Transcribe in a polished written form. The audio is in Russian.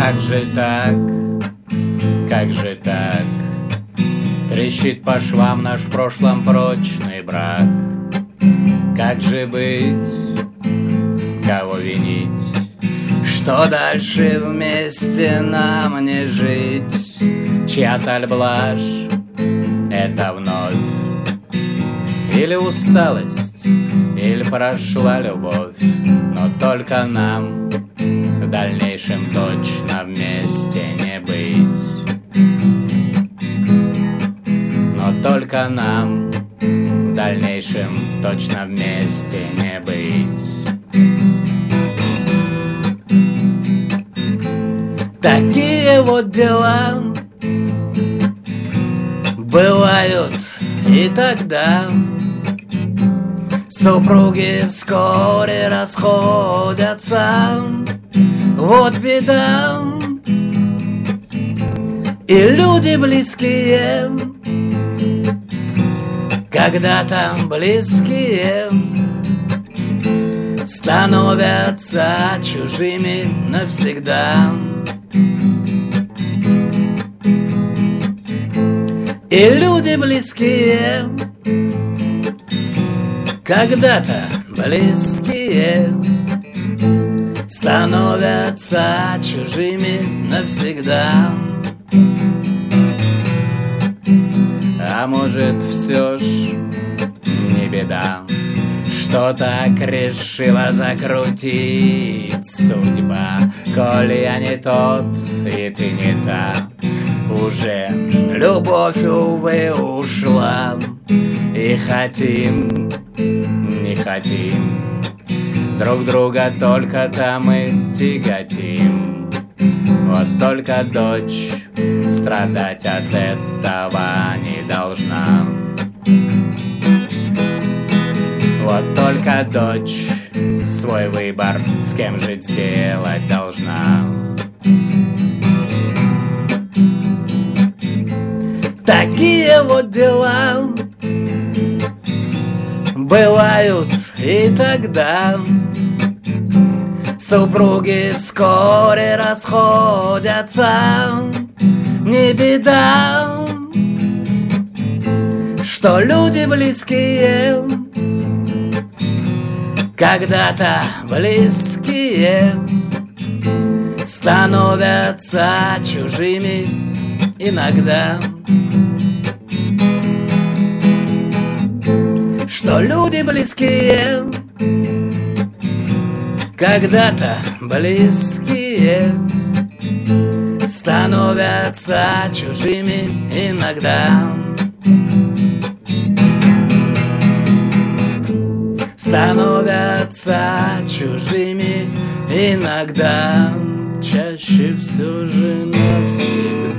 Как же так? Как же так? Трещит по швам наш в прошлом прочный брак. Как же быть? Кого винить? Что дальше вместе нам не жить? Чья-то блажь — это вновь? Или усталость, или прошла любовь? Но только нам в дальнейшем точно вместе не быть. Но только нам в дальнейшем точно вместе не быть. Такие вот дела бывают и тогда. Супруги вскоре расходятся, вот беда. И люди близкие, когда-то близкие, становятся чужими навсегда. И люди близкие, когда-то близкие, становятся чужими навсегда. А может, все ж не беда, что так решила закрутить судьба. Коли я не тот, и ты не та, уже любовь, увы, ушла. И хотим, не хотим, друг друга только-то мы тяготим. Вот только дочь страдать от этого не должна. Вот только дочь свой выбор, с кем жить, сделать должна. Такие вот дела бывают и тогда. Супруги вскоре расходятся, не беда. Что люди близкие, когда-то близкие, становятся чужими иногда. Что люди близкие, когда-то близкие, становятся чужими иногда. Становятся чужими иногда, чаще все же навсегда.